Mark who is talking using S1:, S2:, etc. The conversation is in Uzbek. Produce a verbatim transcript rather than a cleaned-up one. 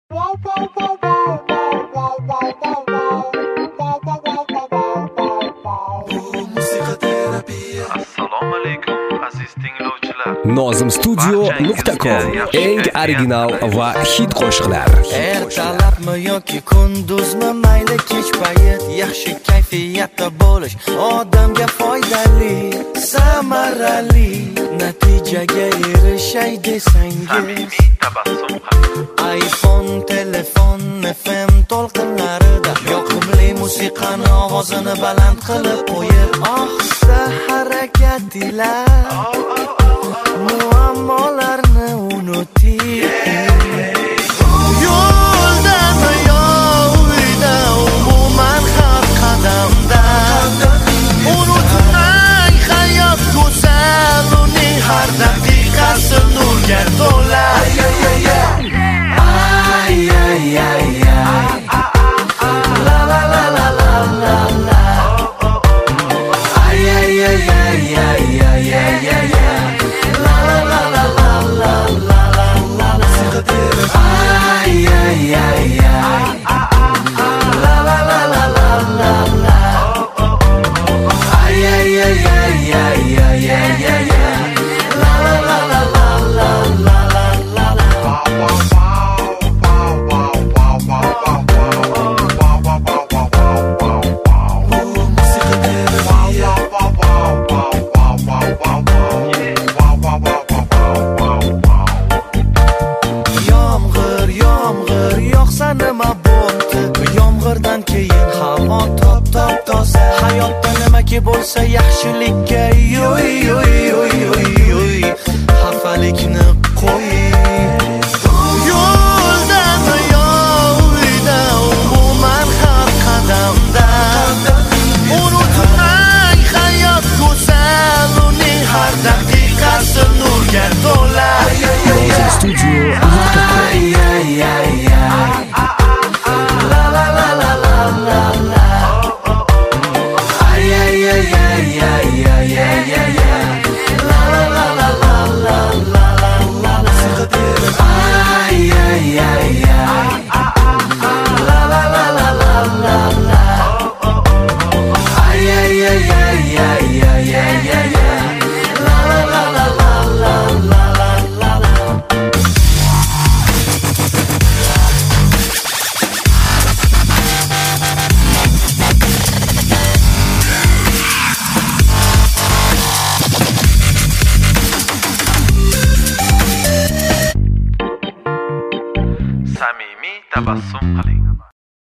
S1: Assalomu alaykum aziz tinglovchilar.
S2: nozim studio nuqta com eng original va hit qo'shiqlar.
S3: Ertalabmi yoki kunduzmi mayli kech payt yaxshi kayfiyatda bo'lish odamga foydali, samarali, natijaga erishay desangiz
S1: Samimiy tabassum qiling.
S3: iPhone telefon F M to'lqinlarida yoqimli musiqani ovozini baland qilib qo'yib ohista harakat ila muammolarni unuting. Yo'ldami yo uyda umuman har qadamda unutmang hayot go'zal, uning har daqiqasi nurga to'la. Ay ay ay ay la la la la la la la ay ay ay ay ay ay ay ay la la la la la la la la ay ay ay ay la la la la la la la ay ay ay ay ay ay ay ay la la la la la la la la la. Yomg'ir yomg'ir yoqsa nima bo'ldi? Yomg'irdan keyin havo top top toza. Hayotda nimaki bo'lsa yaxshilikka yo'y yo'y yo'y yo'y yo'y xafalikni qo'ying. Yo'ldami yo uyda umuman har qadamda unutmang hayot go'zal, uning har daqiqasi nurga to'la.
S2: nozim studio nuqta com
S3: Ay ay ay ay la la la la la la la ay ay ay ay ay ay ay ay la la la la la la la la la ay ay ay ay la la la la la la la ay ay ay ay ay ay ay ay la la la la la la la la la.
S1: Samimiy tabassum qiling.